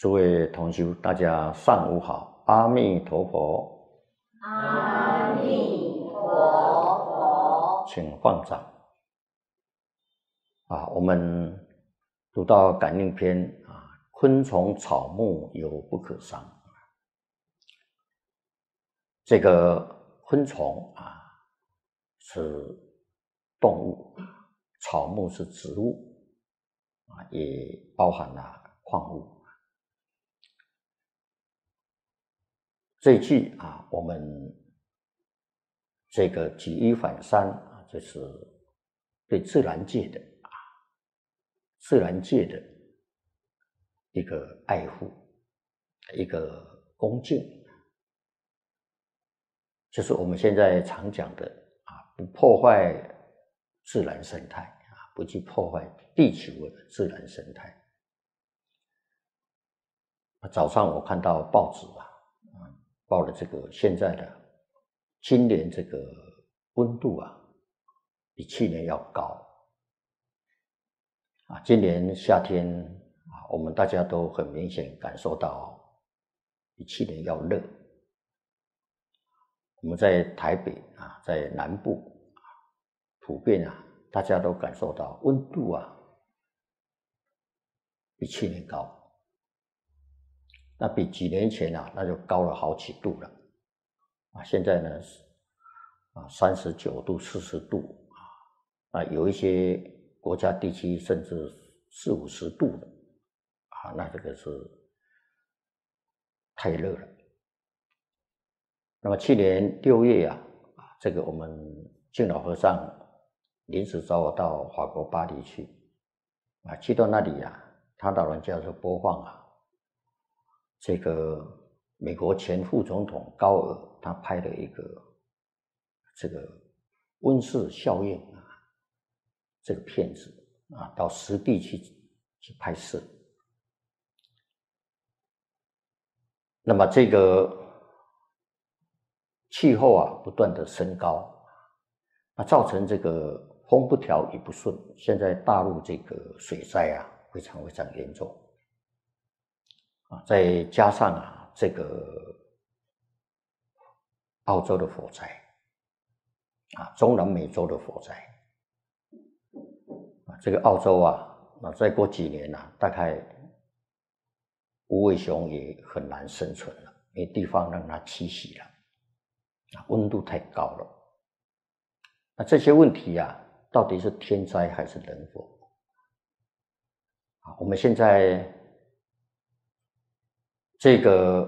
诸位同修，大家上午好，阿弥陀佛。 阿弥陀佛。 请放掌。我们读到感应篇昆虫草木有不可伤。这个昆虫是动物，草木是植物也包含了矿物。这一句我们这个举一反三这是对自然界的一个爱护，一个恭敬，就是我们现在常讲的不破坏自然生态不去破坏地球的自然生态。早上我看到报纸报了这个现在的今年这个温度比去年要高今年夏天我们大家都很明显感受到比去年要热。我们在台北在南部普遍大家都感受到温度比去年高。那比几年前那就高了好几度了现在呢39度40度有一些国家地区甚至40-50度的那这个是太热了。那么去年6月这个我们敬老和尚临时找我到法国巴黎去到那里他老人家就播放这个美国前副总统高尔他拍了一个这个温室效应这个片子到实地去拍摄。那么这个气候不断的升高造成这个风不调雨不顺，现在大陆这个水灾非常严重再加上这个澳洲的火灾中南美洲的火灾这个澳洲再过几年大概无尾熊也很难生存了，没地方让它栖息了温度太高了。那这些问题到底是天灾还是人祸我们现在这个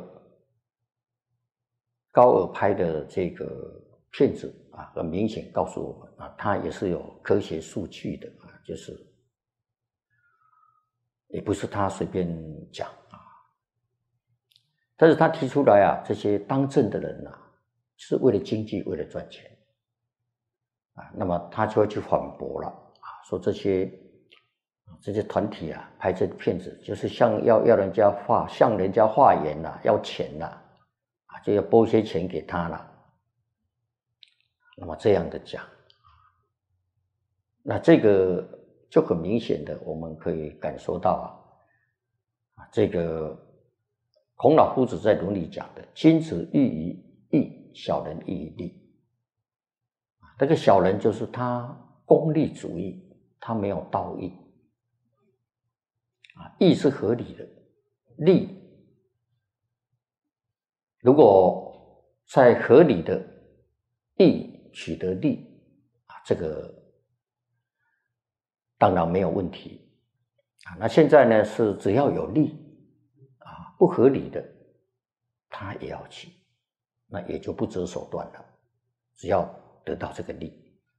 高尔拍的这个片子很明显告诉我们它也是有科学数据的就是也不是他随便讲但是他提出来这些当政的人是为了经济为了赚钱那么他就会去反驳了说这些团体拍这片子就是要人家向人家化缘要钱就要拨一些钱给他了。那么这样的讲那这个就很明显的我们可以感受到这个孔老夫子在伦理讲的君子喻于义，小人喻于利这个小人就是他功利主义，他没有道义义是合理的，利如果在合理的义取得利这个当然没有问题那现在呢是只要有利不合理的他也要去，那也就不择手段了，只要得到这个利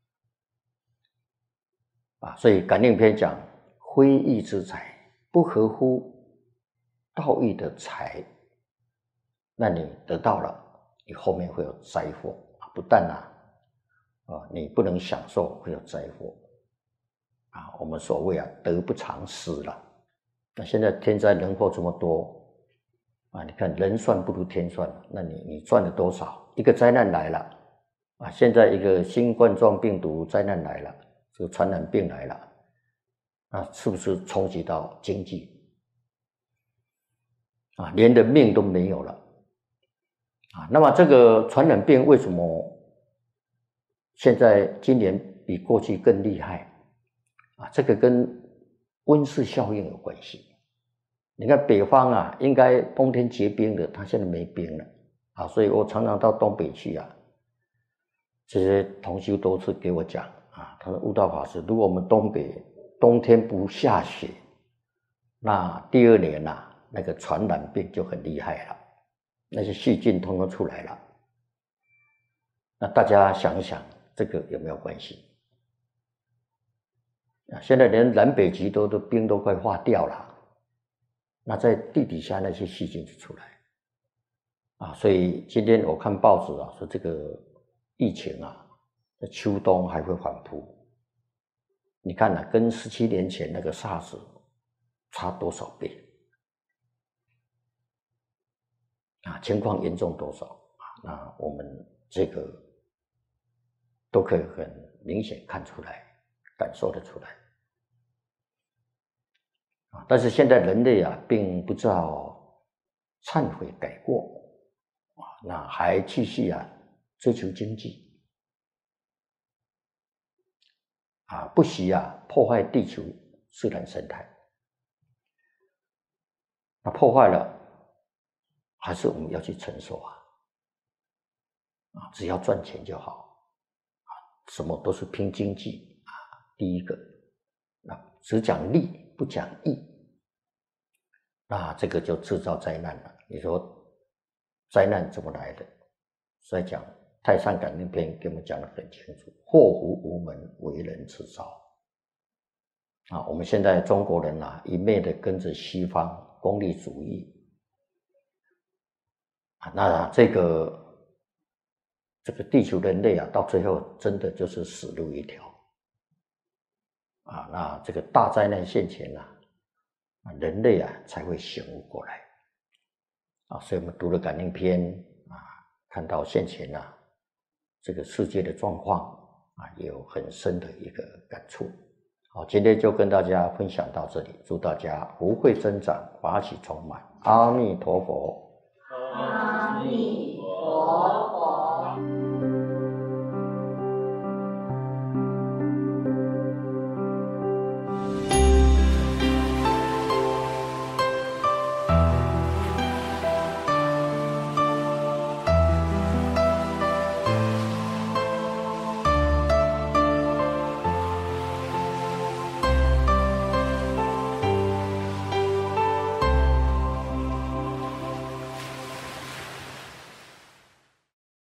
所以感应篇讲非义之财，不合乎道义的财，那你得到了你后面会有灾祸不但你不能享受，会有灾祸我们所谓得不偿失了。那现在天灾人祸这么多你看人算不如天算，那你赚了多少？一个灾难来了现在一个新冠状病毒灾难来了，这个传染病来了是不是冲击到经济啊，连人命都没有了啊。那么这个传染病为什么现在今年比过去更厉害啊？这个跟温室效应有关系。你看北方啊，应该冬天结冰的，它现在没冰了啊，所以我常常到东北去啊，这些同修都是给我讲啊，他说悟道法师，如果我们东北冬天不下雪，那第二年啊，那个传染病就很厉害了，那些细菌通通出来了。那大家想一想，这个有没有关系？啊，现在连南北极都冰都快化掉了。那在地底下那些细菌就出来啊，所以今天我看报纸啊，说这个疫情啊，在秋冬还会反扑。你看啊，跟17年前那个 SARS 差多少倍啊？情况严重多少啊？那我们这个都可以很明显看出来，感受得出来。但是现在人类啊，并不知道忏悔改过啊，那还继续啊追求经济啊，不惜啊破坏地球自然生态。那破坏了，还是我们要去承受啊！只要赚钱就好啊，什么都是拼经济啊。第一个，只讲利不讲义。那这个就制造灾难了。你说灾难怎么来的？所以讲《太上感应篇》给我们讲得很清楚：祸福无门，为人自招。啊，我们现在中国人啊，一昧的跟着西方功利主义啊，那这个地球人类啊，到最后真的就是死路一条啊。那这个大灾难现前啊，人类啊才会醒悟过来啊，所以我们读了感应篇啊，看到现前啊这个世界的状况啊，也有很深的一个感触。好，今天就跟大家分享到这里，祝大家福慧增长，法喜充满，阿弥陀佛。 阿弥陀佛。